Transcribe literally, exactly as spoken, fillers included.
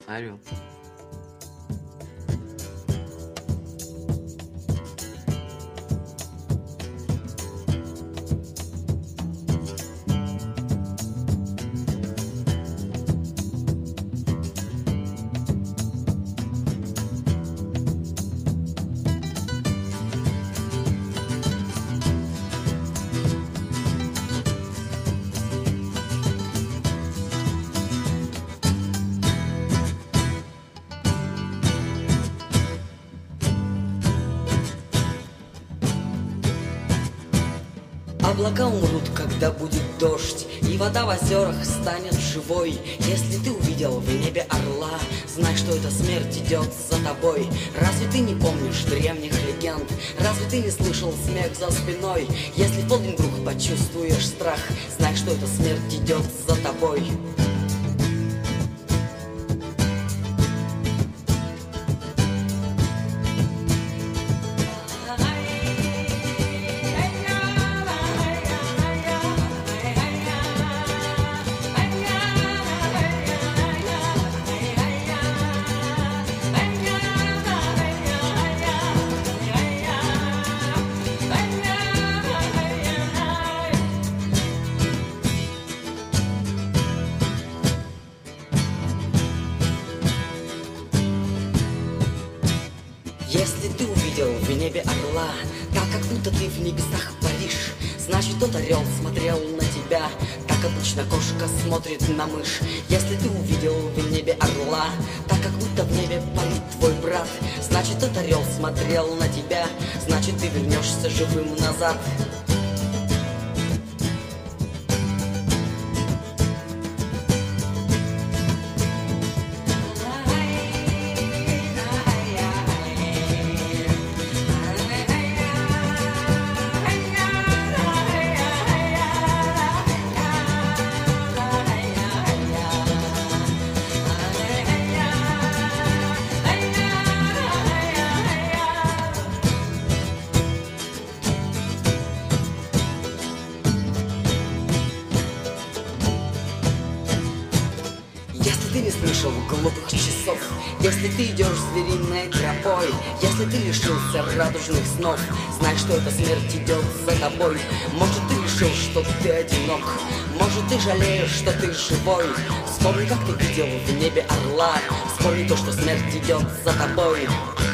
Орел. Облака умрут, когда будет дождь, и вода в озерах станет живой. Если ты увидел в небе орла, знай, что эта смерть идет за тобой. Разве ты не помнишь древних легенд? Разве ты не слышал смех за спиной? Если в полдень вдруг почувствуешь страх, знай, что эта смерть идет за тобой. Если ты увидел в небе орла, так как будто ты в небесах паришь, значит тот орел смотрел на тебя, так обычно кошка смотрит на мышь. Если ты увидел в небе орла, так как будто в небе парит твой брат, значит тот орел смотрел на тебя, значит ты вернешься живым назад. Если ты не слышал глупых часов, если ты идешь звериной тропой, если ты лишился радужных снов, знай, что эта смерть идет за тобой. Может, ты решил, что ты одинок, может, ты жалеешь, что ты живой. Вспомни, как ты видел в небе орла, вспомни то, что смерть идет за тобой.